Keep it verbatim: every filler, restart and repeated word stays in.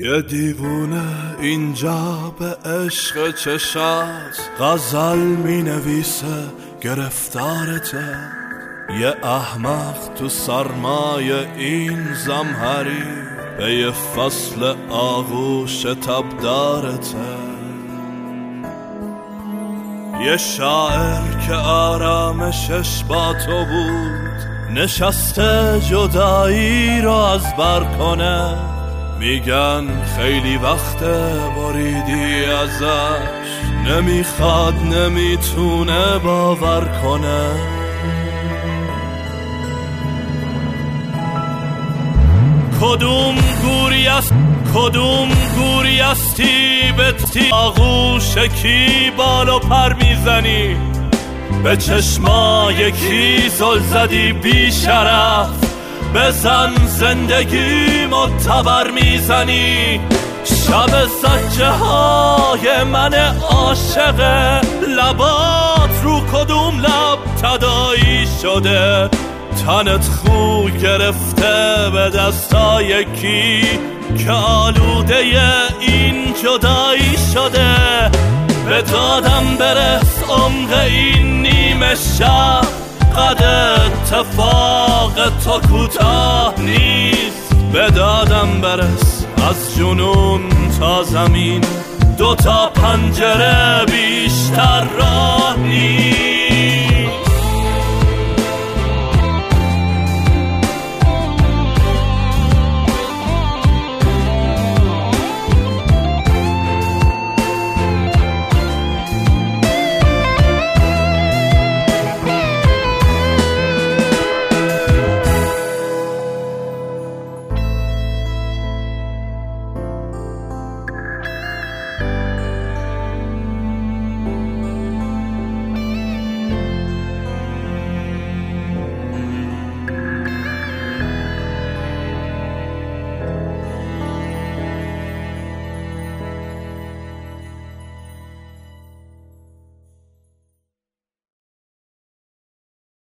یه دیوونه اینجا به عشق چشات غزل می نویسه گرفتارته، یه احمق تو سرمای این زمهری به یه فصل آغوش تبدارته، یه شاعر که آرامشش با تو بود نشسته جدایی رو از بر کنه، میگن خیلی وقته بریدی ازش، نمیخواد نمیتونه باور کنه. کدوم گوری است کدوم گوری استی به آغوش کی بالو پر میزنی، به چشمای کی زل زدی بی شرف، بزن زندگی معتبر میزنی. شب زجه های من عاشق، لبات رو کدوم لب تداعی شده، تنت خو گرفته به دستای کی که آلوده این جدایی شده. به دادم برس عمق این نیمه شب، قد اتفاق تو کوتاه نیست. به دادم برس از جنون تا زمین، دو تا پنجره بیشتر راه نیست.